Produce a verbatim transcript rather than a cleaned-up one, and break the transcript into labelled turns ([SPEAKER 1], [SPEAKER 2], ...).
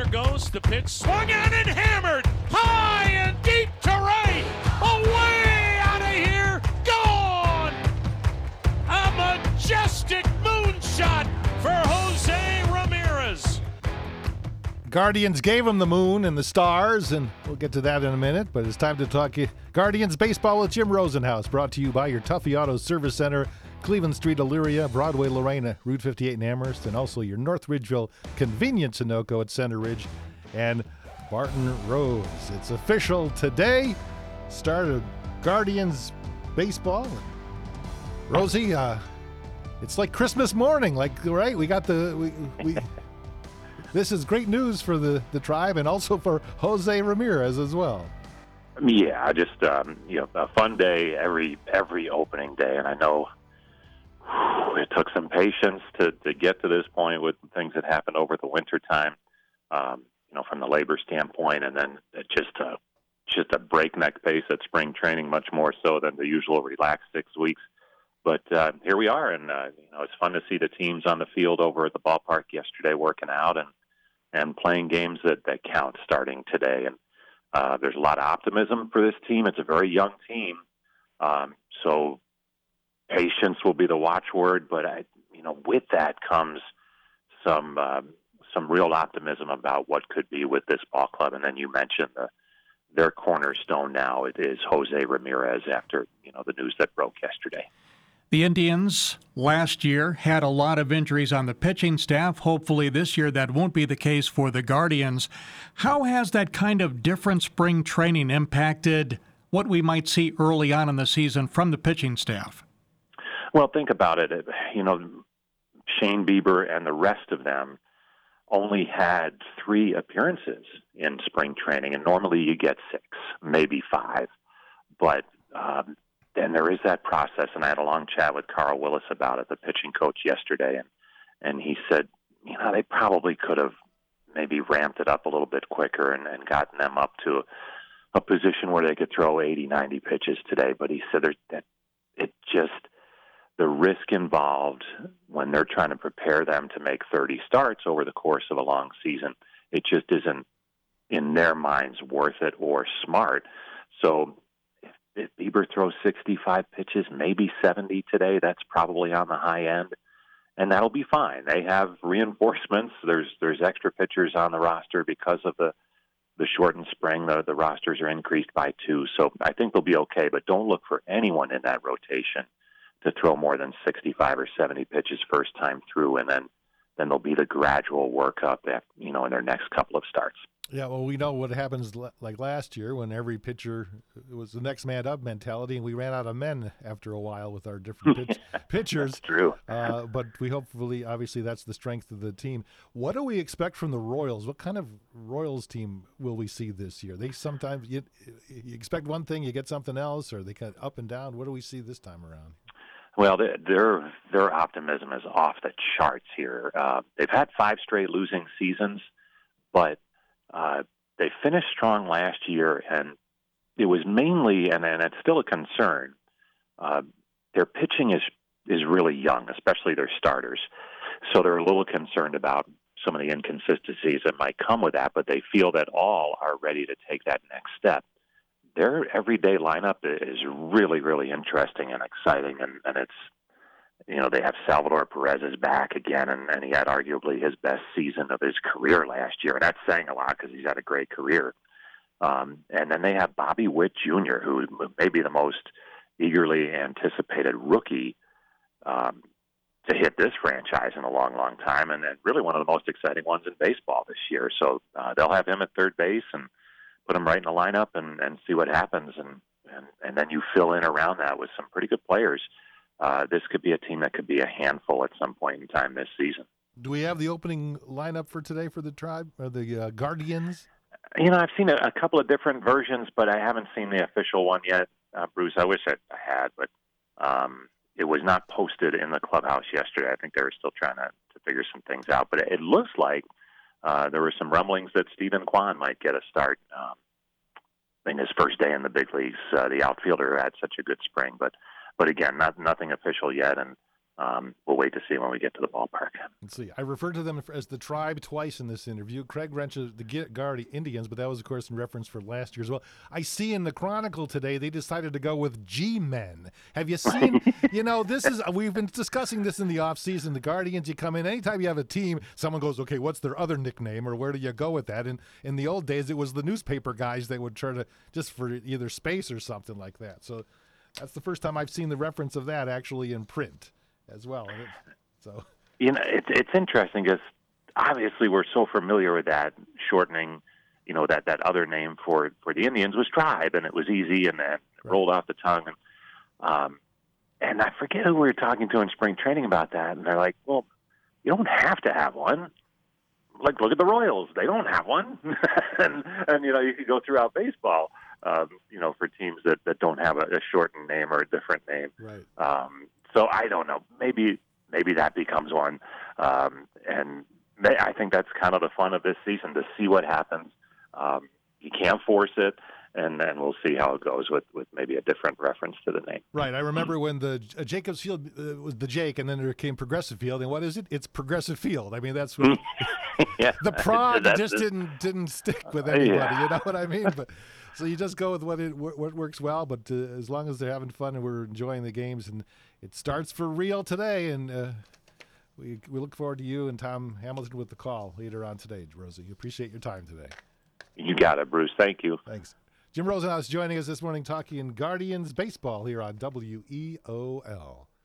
[SPEAKER 1] goes the pitch, swung on and hammered, high and deep to right, away out of here, gone! A majestic moonshot for Jose Ramirez.
[SPEAKER 2] Guardians gave him the moon and the stars, and we'll get to that in a minute, but it's time to talk Guardians baseball with Jim Rosenhaus, brought to you by your Tuffy Auto Service Center, Cleveland Street, Elyria, Broadway, Lorena, Route fifty-eight in Amherst, and also your North Ridgeville Convenience Sunoco at Center Ridge and Barton Rose. It's official today, start of Guardians baseball. Rosie, uh, it's like Christmas morning, like, right? We got the... we. we This is great news for the, the tribe and also for Jose Ramirez as well.
[SPEAKER 3] Yeah, just um, you know, a fun day every every opening day, and I know whew, it took some patience to, to get to this point with things that happened over the winter time, um, you know, from the labor standpoint, and then it just a just a breakneck pace at spring training, much more so than the usual relaxed six weeks. But uh, here we are, and uh, you know, it's fun to see the teams on the field over at the ballpark yesterday working out and and playing games that, that count starting today. And uh, there's a lot of optimism for this team. It's a very young team, um, so patience will be the watchword. But I, you know, with that comes some uh, some real optimism about what could be with this ball club. And then you mentioned the, their cornerstone now. It is Jose Ramirez after you know the news that broke yesterday.
[SPEAKER 4] The Indians last year had a lot of injuries on the pitching staff. Hopefully this year that won't be the case for the Guardians. How has that kind of different spring training impacted what we might see early on in the season from the pitching staff?
[SPEAKER 3] Well, think about it. You know, Shane Bieber and the rest of them only had three appearances in spring training, and normally you get six, maybe five. But um, then there is that process, and I had a long chat with Carl Willis about it, the pitching coach, yesterday, and and he said, you know, they probably could have maybe ramped it up a little bit quicker and, and gotten them up to a, a position where they could throw eighty, ninety pitches today. But he said there's, that it just, the risk involved when they're trying to prepare them to make thirty starts over the course of a long season, it just isn't in their minds worth it or smart. So if Bieber throws sixty-five pitches, maybe seventy today, that's probably on the high end, and that'll be fine. They have reinforcements. There's there's extra pitchers on the roster because of the, the shortened spring. The, the rosters are increased by two, so I think they'll be okay, but don't look for anyone in that rotation to throw more than sixty-five or seventy pitches first time through, and then, then there'll be the gradual workup after, you know, in their next couple of starts.
[SPEAKER 2] Yeah, well, we know what happens like last year when every pitcher was the next man up mentality, and we ran out of men after a while with our different pitch, pitchers.
[SPEAKER 3] That's true.
[SPEAKER 2] Uh, but we hopefully, obviously, that's the strength of the team. What do we expect from the Royals? What kind of Royals team will we see this year? They sometimes you, you expect one thing, you get something else, or they kind of up and down. What do we see this time around?
[SPEAKER 3] Well, their their optimism is off the charts here. Uh, they've had five straight losing seasons, but Uh, they finished strong last year, and it was mainly, and, and it's still a concern, uh, their pitching is, is really young, especially their starters. So they're a little concerned about some of the inconsistencies that might come with that, but they feel that all are ready to take that next step. Their everyday lineup is really, really interesting and exciting, and, and it's, you know, they have Salvador Perez is back again, and, and he had arguably his best season of his career last year, and that's saying a lot because he's had a great career. Um, and then they have Bobby Witt Junior, who may be the most eagerly anticipated rookie um, to hit this franchise in a long, long time, and, and really one of the most exciting ones in baseball this year. So uh, they'll have him at third base and put him right in the lineup and, and see what happens, and, and, and then you fill in around that with some pretty good players. Uh, this could be a team that could be a handful at some point in time this season.
[SPEAKER 2] Do we have the opening lineup for today for the Tribe, or the uh, Guardians?
[SPEAKER 3] You know, I've seen a, a couple of different versions, but I haven't seen the official one yet, uh, Bruce. I wish I, I had, but um, it was not posted in the clubhouse yesterday. I think they were still trying to, to figure some things out. But it, it looks like uh, there were some rumblings that Stephen Kwan might get a start um, in his first day in the big leagues, uh, the outfielder who had such a good spring. But But again, not nothing official yet, and um, we'll wait to see when we get to the ballpark.
[SPEAKER 2] Let's see. I referred to them as the Tribe twice in this interview. Craig Wrench, the Guard Indians, but that was, of course, in reference for last year as well. I see in the Chronicle today they decided to go with G-Men. Have you seen, you know, this is, we've been discussing this in the offseason. The Guardians, you come in, anytime you have a team, someone goes, okay, what's their other nickname or where do you go with that? And in the old days, it was the newspaper guys that would try to, just for either space or something like that. So that's the first time I've seen the reference of that actually in print as well. So,
[SPEAKER 3] you know, it's it's interesting because obviously we're so familiar with that shortening. You know, that, that other name for, for the Indians was Tribe, and it was easy and then right. rolled off the tongue. And um, and I forget who we were talking to in spring training about that, and they're like, "Well, you don't have to have one. Like, look at the Royals; they don't have one." and and you know, you could go throughout baseball. Um, you know, for teams that, that don't have a, a shortened name or a different name.
[SPEAKER 2] Right.
[SPEAKER 3] Um, so I don't know. Maybe maybe that becomes one. Um, and they, I think that's kind of the fun of this season, to see what happens. Um, you can't force it, and then we'll see how it goes with, with maybe a different reference to the name.
[SPEAKER 2] Right. I remember when the uh, Jacobs Field uh, was the Jake, and then there came Progressive Field. And what is it? It's Progressive Field. I mean, that's what
[SPEAKER 3] yeah.
[SPEAKER 2] the prod
[SPEAKER 3] That's
[SPEAKER 2] just
[SPEAKER 3] just,
[SPEAKER 2] didn't didn't stick with anybody.
[SPEAKER 3] Yeah.
[SPEAKER 2] You know what I mean? But so you just go with what it what works well. But uh, as long as they're having fun and we're enjoying the games, and it starts for real today, and uh, we we look forward to you and Tom Hamilton with the call later on today, Rosie. Appreciate your time today.
[SPEAKER 3] You got it, Bruce. Thank you.
[SPEAKER 2] Thanks. Jim Rosenhaus joining us this morning talking Guardians baseball here on W E O L.